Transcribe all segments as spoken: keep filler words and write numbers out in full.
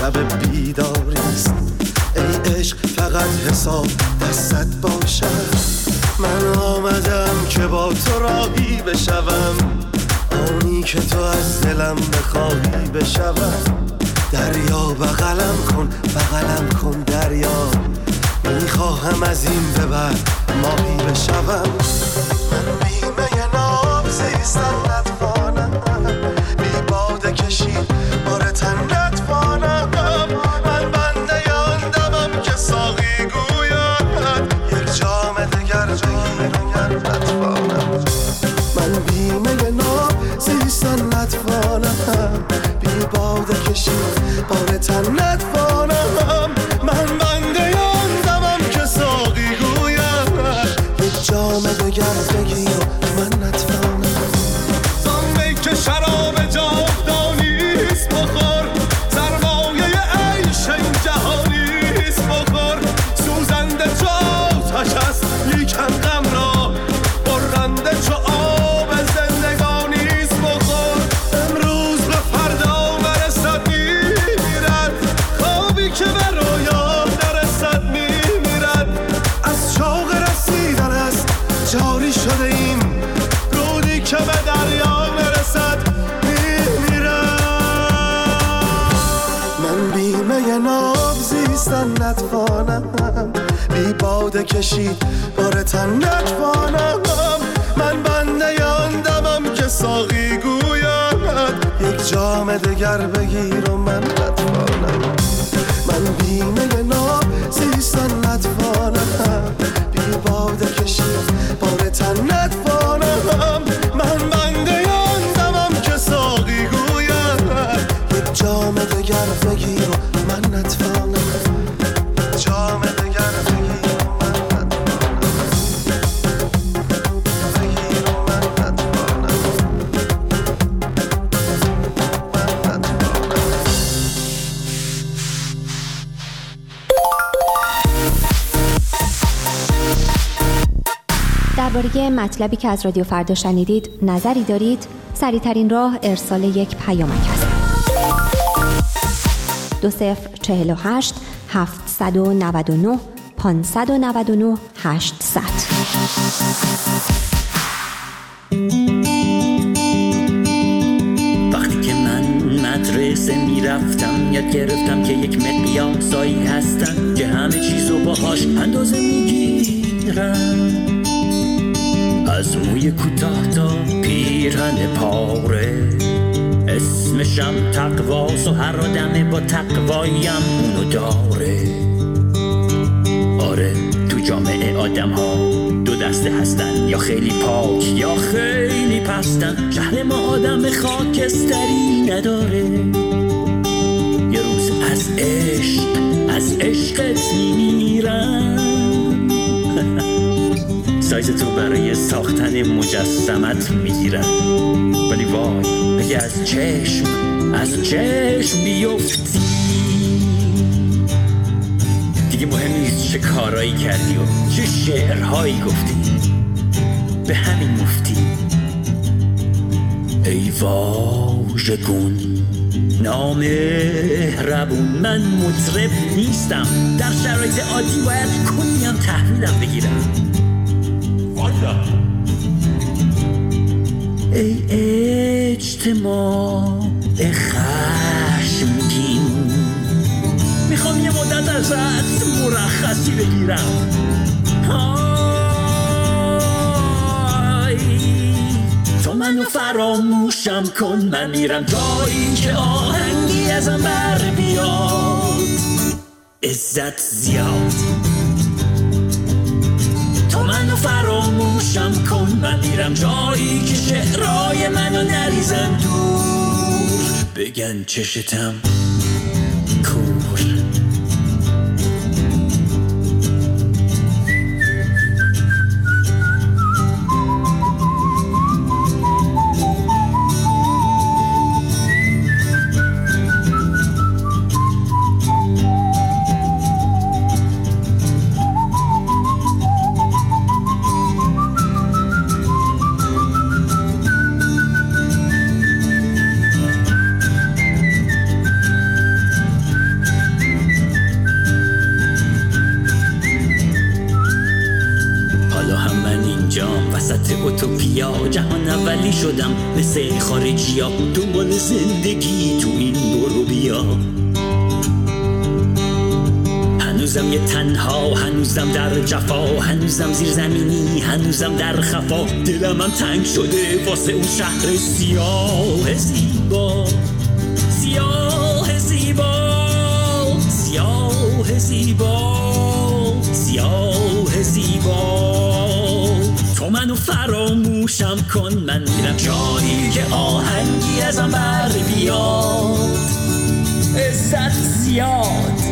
شب بیداریست. ای عشق فقط حساب دستت باشد، من آمدم که با تو راهی بشوم، آنی که تو از دلم بخواهی بشوم. دریا بغلم کن بغلم کن دریا، میخواهم از این به بعد ماهی بشوم. من بیمه ناب زیستن نتوانم، بی باده کشید بار تن نتوانم. من بنده آن دمم که ساقی گوید یک جام دگر بگیرم نتوانم. من بیمه ناب زیستن نتوانم، بی باده کشید بار تن نتوانم. من بنده آن دمم که ساقی گوید یک جام دگر بگیر من نتوانم. زانمی که شراب جاودانیست بخور، سرمایه عیش این جهانیست بخور. سوزنده چو آتش است لیکن غم را، برنده چو آب زندگانیست بخور. امروز به فردا نرسد میمیرد، خوابی که به رویا نرسد میمیرد. از شوق رسیدن است جاری شده ایم، رودی که به دریا نرسد میمیرد. من بیمه ناب زیستن نتوانم، بی باده کشید بار تن نتوانم. من بنده آن دمم که ساقی گوید یک جام دگر بگیر و من نتوانم. من بیمه ناب زیستن نتوانم، بی باده کشید بار تن نتوانم. من بنده آن دمم که ساقی گوید یک جام دگر بگیر و من نتوانم. جام دگر بگیر و من نتوانم، بگیر و من نتوانم، من نتوانم. درباره مطلبی که از رادیو فردا شنیدید نظری دارید؟ سریع‌ترین راه ارسال یک پیامک است. دو صفر چهل و هشت هفتصد و نود و نه پانصد و نود و نه هشتصد. وقتی که من مدرسه میرفتم یاد گرفتم که یک مقیاسایی هستن که همه چیزو باهاش اندازه میگیرن، از موی کوتاه تا پیرهن پاره. اسمشم تقواست و هر آدمه با تقوایم اونو داره. آره تو جامعه آدم ها دو دسته هستن، یا خیلی پاک یا خیلی پستن. شهر ما آدم خاکستری نداره. یه روز از عشق از عشقت میمیرم. سایز تو برای ساختن مجسمت میگیرن، ولی وای اگه از چشم از چشم بیفتی دیگه مهم نیست چه کارایی کردی و چه شعرهایی گفتی، به همین مفتی. ای واژگون نامهربون، من مطرب نیستم، در شرایط عادی باید کنیم تحویلم بگیرم. ای اجتماع خشمگین، میخوام یه مدت ازت مرخصی بگیرم. آی تو منو فراموشم کن، من میرم جایی که آهنگی ازم بر بیاد. عزت زیاد تو منو فراموشم کن، من میرم جایی که شعرهای منو نریزن دور. بگن چشتم کور. بیا، جهان اولی شدم مثل خارجی ها، دنبال زندگی تو این برو بیا. هنوزم یه تنها، هنوزم در جفا، هنوزم زیر زمینی، هنوزم در خفا، دلم هم تنگ شده واسه اون شهر سیاه زیبا، سیاه زیبا، سیاه زیبا، سیاه زیبا. تو منو فراموشم کن، من میرم جایی که آهنگی ازم بر بیاد، عزت زیاد.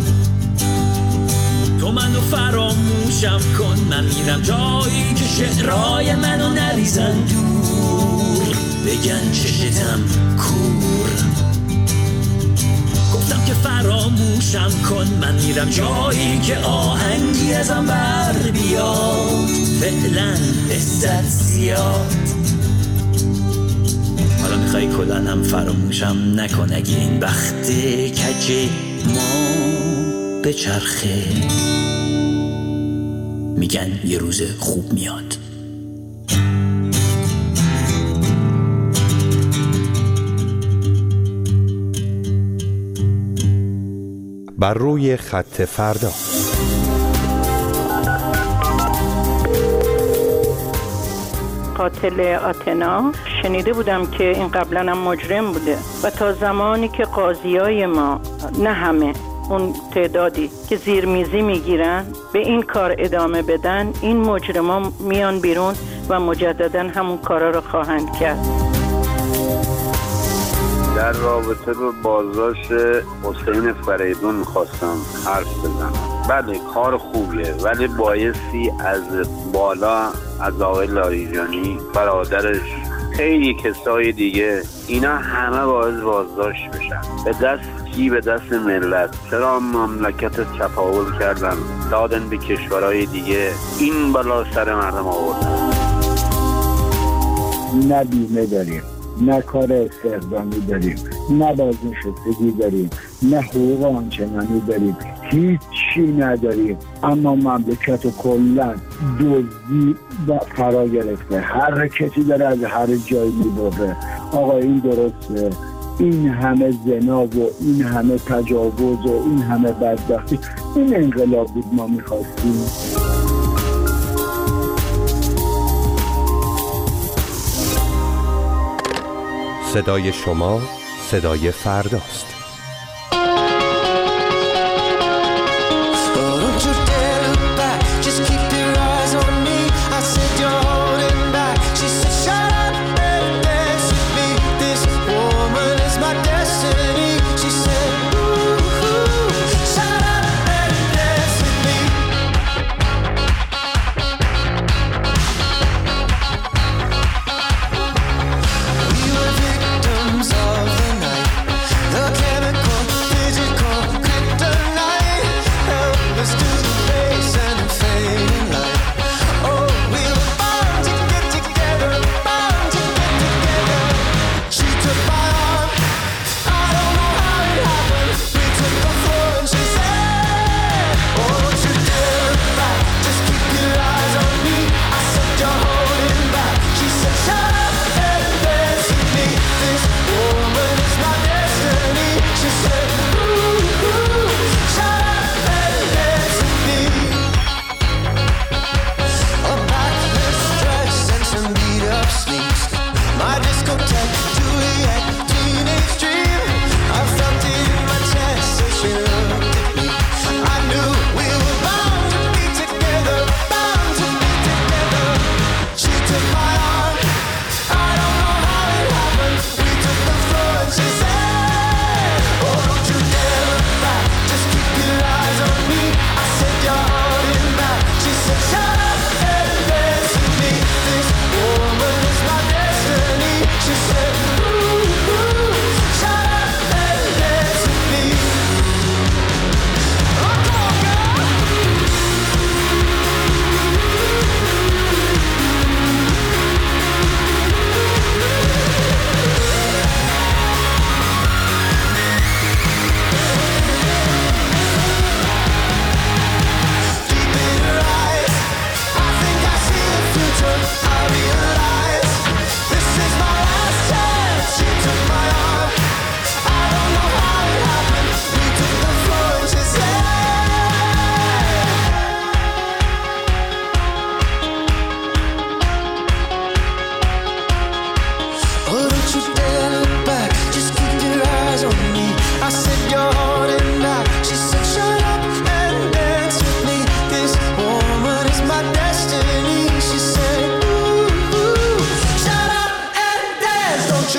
تو منو فراموشم کن، من میرم جایی که شعرهای منو نریزن دور، بگن چشتم کور. گفتم که فراموشم کن، من میرم جایی که آهنگی ازم بر بیاد، فعلا عزت زیاد. حالا میخوای کلانم فراموشم نکن، اگه این بخت کج ما به چرخه، میگن یه روز خوب میاد. بر روی خط فردا. قاتل آتنا شنیده بودم که این قبلا هم مجرم بوده و تا زمانی که قاضیای ما، نه همه، اون تعدادی که زیرمیزی میگیرن به این کار ادامه بدن، این مجرمان میان بیرون و مجددا همون کارا رو خواهند کرد. در رابطه با بازداشت حسین فریدون میخواستم حرف بزنم. بله کار خوبیه، ولی بایستی از بالا، از آقای لاریجانی، برادرش، خیلی کسای دیگه، اینا همه باید بازداشت بشن. به دست کی؟ به دست ملت. چرا مملکت چپاول کردن دادن به کشورهای دیگه، این بلا سر مردم آوردن. نه بیمه داریم، نه کار استخدامی داریم، نه بازنشستگی داریم، نه حقوق آنچنانی داریم، هیچی نداریم. اما مملکت کلا دزدی و فرا گرفته، هر کسی داره از هر جایی میبره. آقا این درسته؟ این همه زنا و این همه تجاوز و این همه بدبختی، این انقلاب بود ما میخواستیم؟ صدای شما صدای فرداست. Look at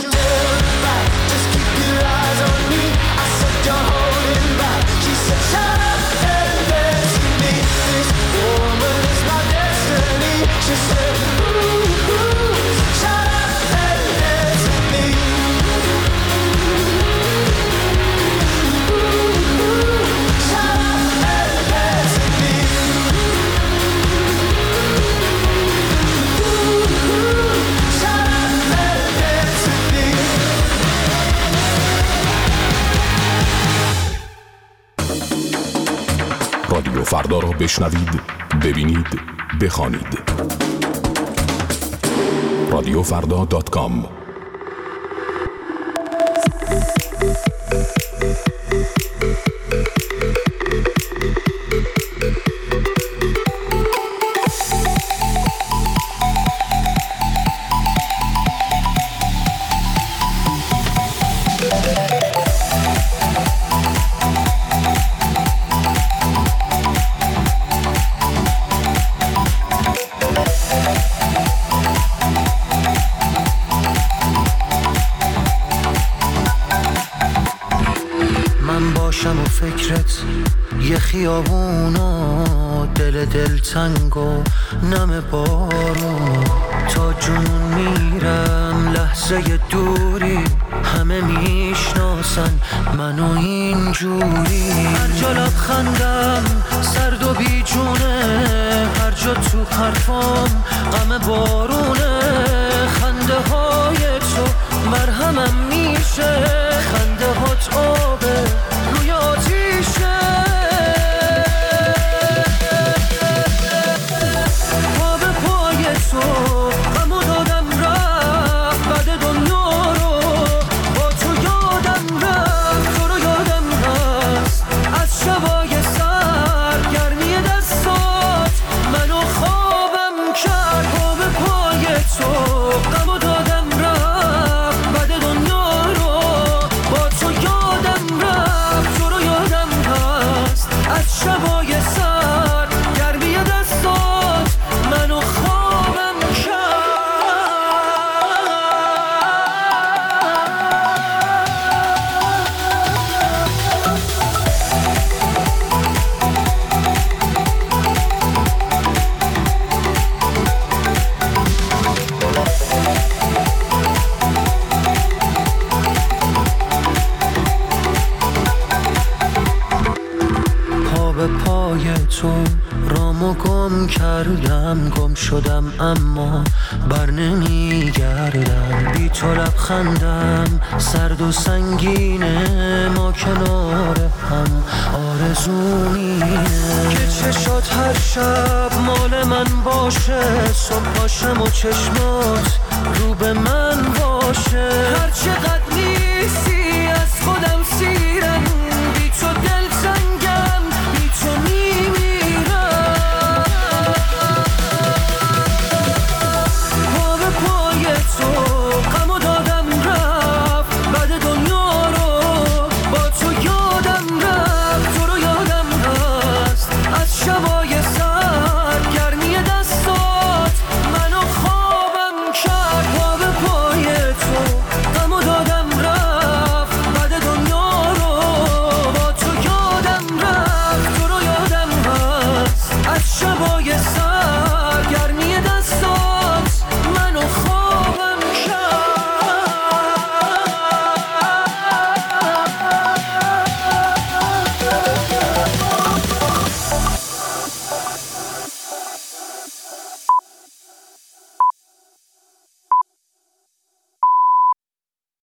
you turn back, just keep your eyes on me. I said you're holding back. She said shut up and dance with me. This woman is my destiny. She said ooh, ooh, shut up and dance with me. Ooh, ooh, shut up and dance with me. Ooh, ooh, shut up and dance with me. رادیو فردا را بشنوید، ببینید، بخوانید. رادیو فردا دات کام. یه خیابون و دل دل تنگ و نم بارون، تا جنون میرم لحظه دوری، همه میشناسن منو اینجوری. هر جا لبخندم سرد و بیجونه، هر جا تو حرفام غم بارونه. خنده های تو مرهمم میشه، خنده هات آبه روی آتیشه. پا به پای تو غمو دادم رفت، بعد دنیا رو با تو یادم رفت. تو رو یادم هست از شبای سر، گرمی دستات منو خوابم کرد. پا به پای تو غمو دادم رفت، بعد دنیا رو با تو یادم رفت. تو رو یادم هست از شبای سر، گرمی دستات منو خوابم کرد. پا به پای تو رامو گم کردم، گم شدم اما بر نمیگردم. بی تو لبخندم سرد و سنگینه، ما کنار هم آرزومینه. که چشات هر شب مال من باشه، صبح باشم و چشمات رو به من باشه. هر چقدر